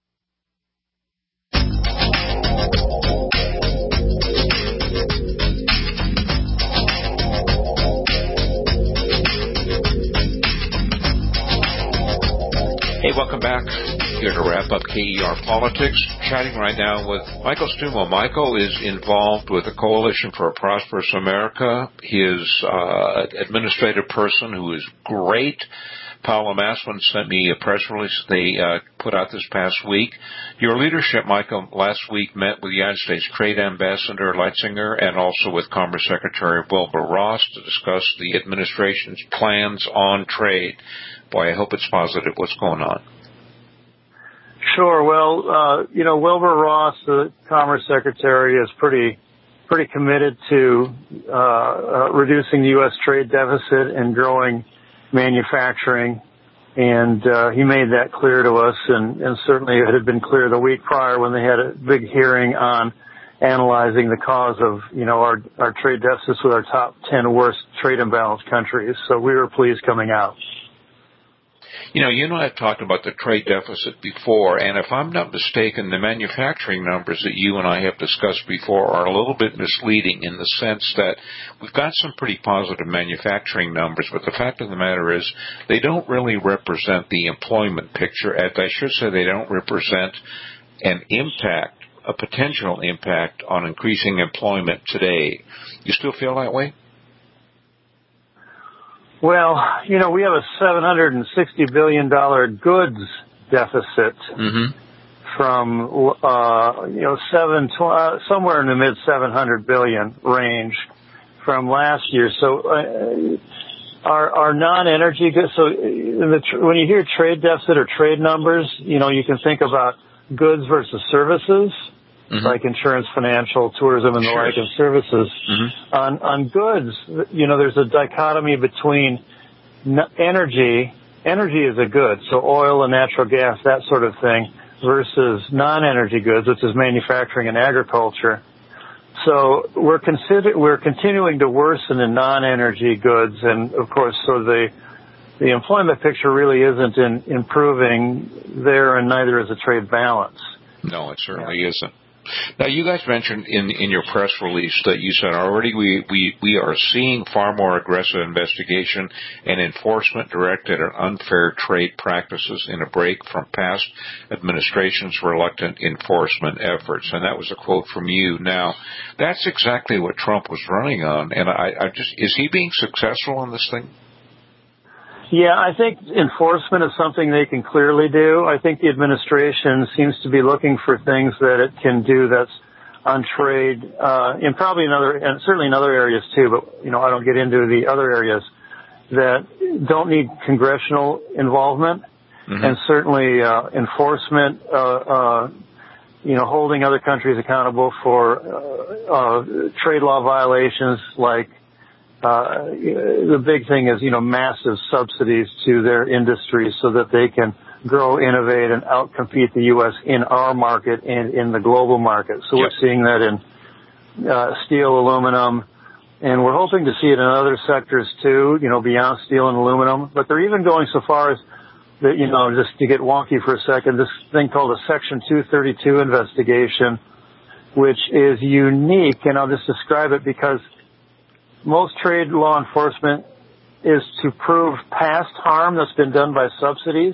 Hey, welcome back. Here to wrap up K E R Politics. Chatting right now with Michael Stumo. Michael is involved with the Coalition for a Prosperous America. His uh, administrative person, who is great, Paula Massman, sent me a press release they uh, put out this past week. Your leadership, Michael, last week met with the United States Trade Ambassador Leitzinger and also with Commerce Secretary Wilbur Ross to discuss the administration's plans on trade. Boy, I hope it's positive. What's going on? Sure. Well, uh, you know, Wilbur Ross, the Commerce Secretary, is pretty pretty committed to uh, uh, reducing the U S trade deficit and growing manufacturing, and uh, he made that clear to us, and, and certainly it had been clear the week prior when they had a big hearing on analyzing the cause of, you know, our, our trade deficits with our top ten worst trade imbalance countries. So we were pleased coming out. You know, you and I have talked about the trade deficit before, and if I'm not mistaken, the manufacturing numbers that you and I have discussed before are a little bit misleading in the sense that we've got some pretty positive manufacturing numbers, but the fact of the matter is they don't really represent the employment picture. And I should say they don't represent an impact, a potential impact on increasing employment today. You still feel that way? Well, you know, we have a seven hundred sixty billion dollars goods deficit mm-hmm. from, uh, you know, seven, uh, somewhere in the mid seven hundred billion range from last year. So, uh, our, our non-energy goods, so in the, when you hear trade deficit or trade numbers, you know, you can think about goods versus services. Mm-hmm. Like insurance, financial, tourism, and the sure. like, and services. Mm-hmm. On on goods, you know, there's a dichotomy between energy. Energy is a good, so oil and natural gas, that sort of thing, versus non-energy goods, which is manufacturing and agriculture. So we're consider we're continuing to worsen in non-energy goods, and of course, so the the employment picture really isn't in, improving there, and neither is the trade balance. No, it certainly yeah. isn't. Now, you guys mentioned in, in your press release that you said already we, we, we are seeing far more aggressive investigation and enforcement directed at unfair trade practices in a break from past administrations' reluctant enforcement efforts. And that was a quote from you. Now, that's exactly what Trump was running on. And I, I just, is he being successful in this thing? Yeah, I think enforcement is something they can clearly do. I think the administration seems to be looking for things that it can do that's on trade, uh, and probably in other, and certainly in other areas too, but, you know, I don't get into the other areas that don't need congressional involvement, mm-hmm. and certainly, uh, enforcement, uh, uh, you know, holding other countries accountable for, uh, uh, trade law violations like, Uh, the big thing is, you know, massive subsidies to their industries so that they can grow, innovate, and outcompete the U S in our market and in the global market. So yep. we're seeing that in uh, steel, aluminum, and we're hoping to see it in other sectors too, you know, beyond steel and aluminum. But they're even going so far as that, you know, just to get wonky for a second, this thing called a Section two thirty-two investigation, which is unique, and I'll just describe it because most trade law enforcement is to prove past harm that's been done by subsidies.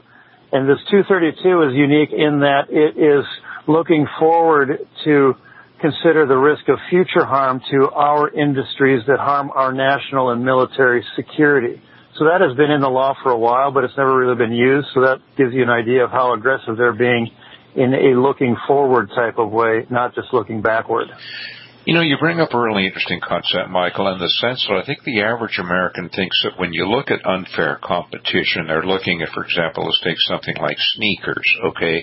And this two thirty-two is unique in that it is looking forward to consider the risk of future harm to our industries that harm our national and military security. So that has been in the law for a while, but it's never really been used. So that gives you an idea of how aggressive they're being in a looking forward type of way, not just looking backward. You know, you bring up a really interesting concept, Michael, in the sense that I think the average American thinks that when you look at unfair competition, they're looking at, for example, let's take something like sneakers, okay?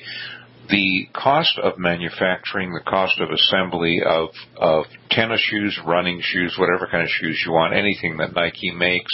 The cost of manufacturing, the cost of assembly of, of tennis shoes, running shoes, whatever kind of shoes you want, anything that Nike makes,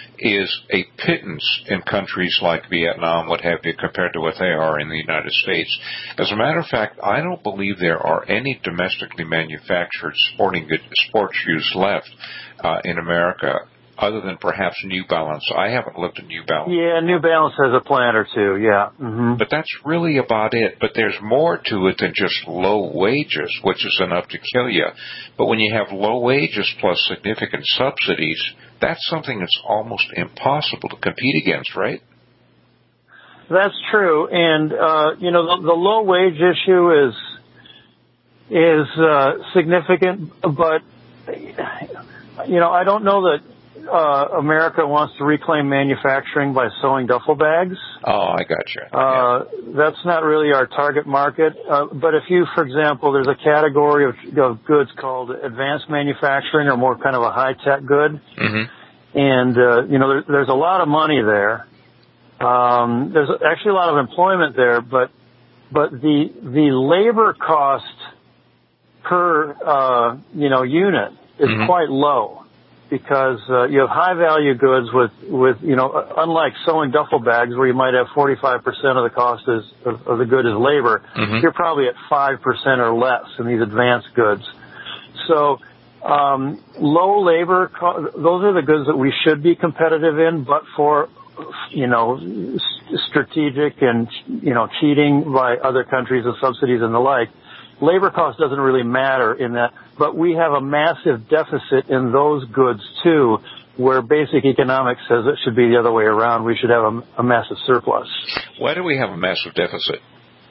is a pittance in countries like Vietnam, what have you, compared to what they are in the United States. As a matter of fact, I don't believe there are any domestically manufactured sporting good, sports shoes left uh, in America, other than perhaps New Balance. I haven't looked at New Balance. Yeah, New Balance has a plant or two, yeah. Mm-hmm. But that's really about it. But there's more to it than just low wages, which is enough to kill you. But when you have low wages plus significant subsidies, that's something that's almost impossible to compete against, right? That's true. And, uh, you know, the, the low wage issue is, is, uh, significant, but, you know, I don't know that, uh, America wants to reclaim manufacturing by sewing duffel bags. Oh, I got you. Uh, yeah. That's not really our target market. Uh, but if you, for example, there's a category of, of goods called advanced manufacturing or more kind of a high-tech good. Mm-hmm. And, uh, you know, there, there's a lot of money there. Um, there's actually a lot of employment there, but, but the, the labor cost per, uh, you know, unit is mm-hmm. quite low. Because uh, you have high-value goods with, with, you know, unlike sewing duffel bags where you might have forty-five percent of the cost is, of, of the good is labor, mm-hmm. you're probably at five percent or less in these advanced goods. So um, low labor, co- those are the goods that we should be competitive in, but for, you know, strategic and, you know, cheating by other countries of subsidies and the like. Labor cost doesn't really matter in that, but we have a massive deficit in those goods too, where basic economics says it should be the other way around. We should have a, a massive surplus. Why do we have a massive deficit?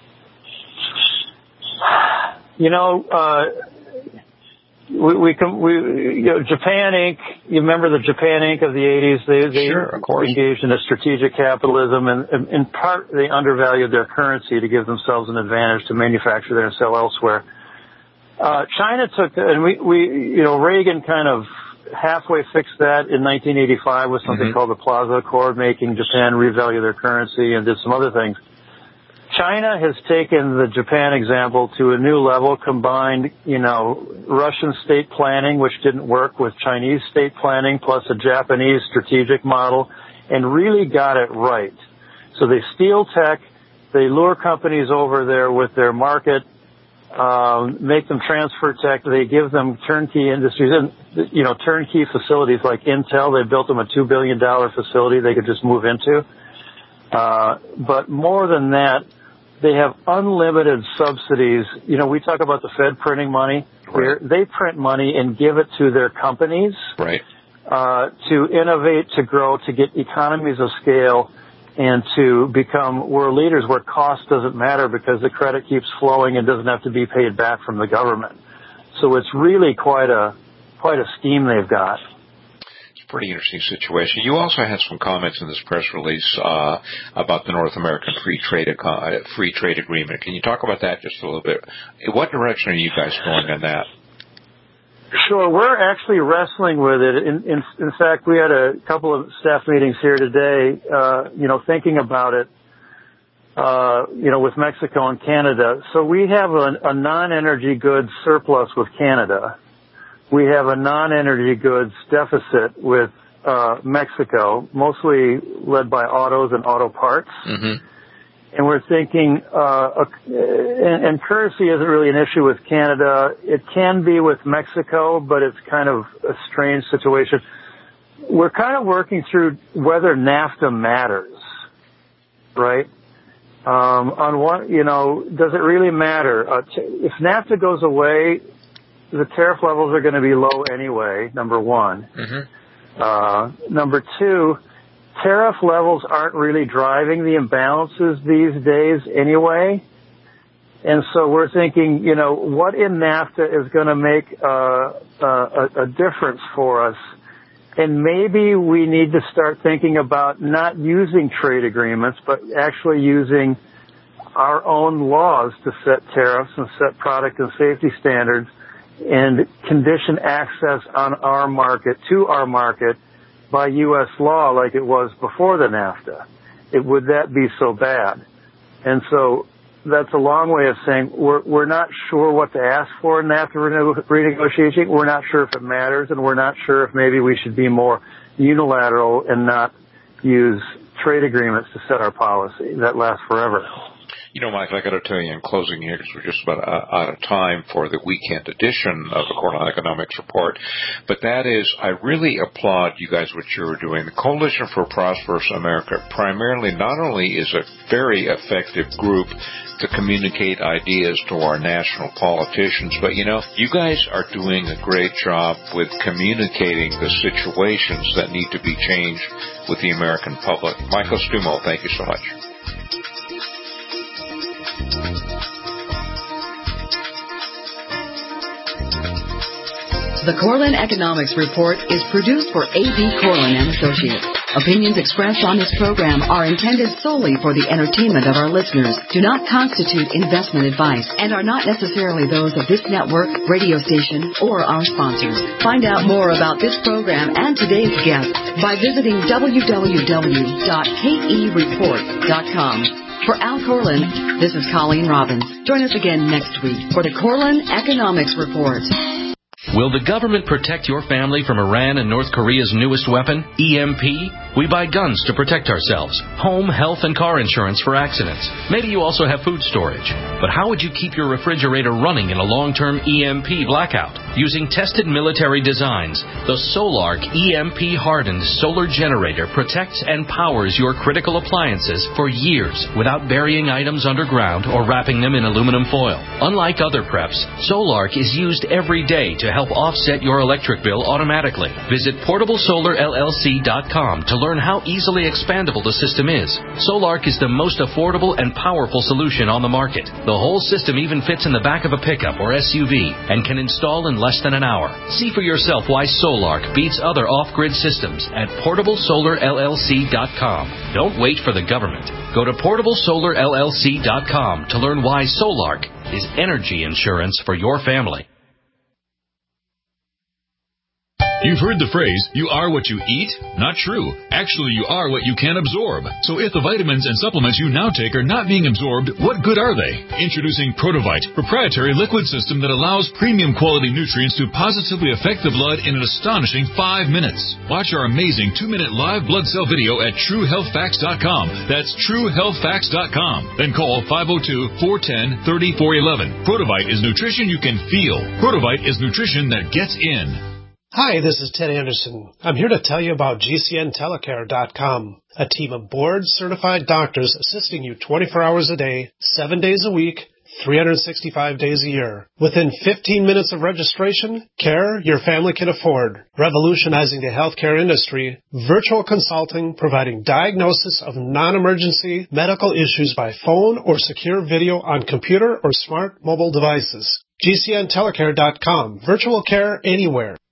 You know, uh, we, we, com- we, you know, Japan Incorporated. You remember the Japan Incorporated of the eighties? They, they sure, of course. engaged in a strategic capitalism, and, and in part they undervalued their currency to give themselves an advantage to manufacture there and sell elsewhere. Uh, China took, and we, we, you know, Reagan kind of halfway fixed that in nineteen eighty-five with something mm-hmm. called the Plaza Accord, making Japan revalue their currency and did some other things. China has taken the Japan example to a new level, combined, you know, Russian state planning, which didn't work, with Chinese state planning, plus a Japanese strategic model, and really got it right. So they steal tech, they lure companies over there with their market, um, make them transfer tech, they give them turnkey industries, and, you know, turnkey facilities like Intel. They built them a two billion dollars facility they could just move into. Uh, but more than that, they have unlimited subsidies. You know, we talk about the Fed printing money. Right. They print money and give it to their companies. Right. Uh, to innovate, to grow, to get economies of scale, and to become world leaders where cost doesn't matter because the credit keeps flowing and doesn't have to be paid back from the government. So it's really quite a, quite a scheme they've got. a pretty interesting situation. You also had some comments in this press release uh, about the North American Free Trade uh, Free Trade Agreement. Can you talk about that just a little bit? In what direction are you guys going on that? Sure. We're actually wrestling with it. In, in, in fact, we had a couple of staff meetings here today, uh, you know, thinking about it, uh, you know, with Mexico and Canada. So we have a, a non-energy goods surplus with Canada. We have a non-energy goods deficit with uh, Mexico, mostly led by autos and auto parts. Mm-hmm. And we're thinking, uh, and, and currency isn't really an issue with Canada. It can be with Mexico, but it's kind of a strange situation. We're kind of working through whether NAFTA matters, right? Um, on what, you know, does it really matter? Uh, t- if NAFTA goes away, the tariff levels are going to be low anyway, number one. Mm-hmm. Uh, number two, tariff levels aren't really driving the imbalances these days anyway. And so we're thinking, you know, what in NAFTA is going to make uh, uh, a, a difference for us? And maybe we need to start thinking about not using trade agreements, but actually using our own laws to set tariffs and set product and safety standards and condition access on our market, to our market, by U S law like it was before the NAFTA. It, would that be so bad? And so that's a long way of saying we're, we're not sure what to ask for in NAFTA renegotiation. We're not sure if it matters, and we're not sure if maybe we should be more unilateral and not use trade agreements to set our policy that lasts forever. You know, Mike, I got to tell you in closing here, because we're just about out of time for the weekend edition of the Cornell Economics Report, but that is, I really applaud you guys what you're doing. The Coalition for a Prosperous America primarily not only is a very effective group to communicate ideas to our national politicians, but, you know, you guys are doing a great job with communicating the situations that need to be changed with the American public. Michael Stumo, thank you so much. The Corlin Economics Report is produced for A B. Corlin and Associates. Opinions expressed on this program are intended solely for the entertainment of our listeners, do not constitute investment advice, and are not necessarily those of this network, radio station, or our sponsors. Find out more about this program and today's guest by visiting w w w dot k e report dot com. For Al Corlin, this is Colleen Robbins. Join us again next week for the Corlin Economics Report. Will the government protect your family from Iran and North Korea's newest weapon, E M P? We buy guns to protect ourselves, home, health, and car insurance for accidents. Maybe you also have food storage. But how would you keep your refrigerator running in a long-term E M P blackout? Using tested military designs, the Solark E M P-hardened solar generator protects and powers your critical appliances for years without burying items underground or wrapping them in aluminum foil. Unlike other preps, Solark is used every day to help offset your electric bill automatically. Visit portable solar L L C dot com to learn how easily expandable the system is. Solark is the most affordable and powerful solution on the market. The whole system even fits in the back of a pickup or S U V and can install in less than an hour. See for yourself why Solark beats other off-grid systems at portable solar L L C dot com. Don't wait for the government. Go to portable solar L L C dot com to learn why Solark is energy insurance for your family. You've heard the phrase, you are what you eat? Not true. Actually, you are what you can absorb. So if the vitamins and supplements you now take are not being absorbed, what good are they? Introducing Protovite, proprietary liquid system that allows premium quality nutrients to positively affect the blood in an astonishing five minutes. Watch our amazing two-minute live blood cell video at true health facts dot com. That's true health facts dot com. Then call five oh two, four one oh, three oh four one one. Protovite is nutrition you can feel. Protovite is nutrition that gets in. Hi, this is Ted Anderson. I'm here to tell you about G C N telecare dot com, a team of board-certified doctors assisting you twenty-four hours a day, seven days a week, three hundred sixty-five days a year. Within fifteen minutes of registration, care your family can afford. Revolutionizing the healthcare industry, virtual consulting providing diagnosis of non-emergency medical issues by phone or secure video on computer or smart mobile devices. G C N telecare dot com, virtual care anywhere.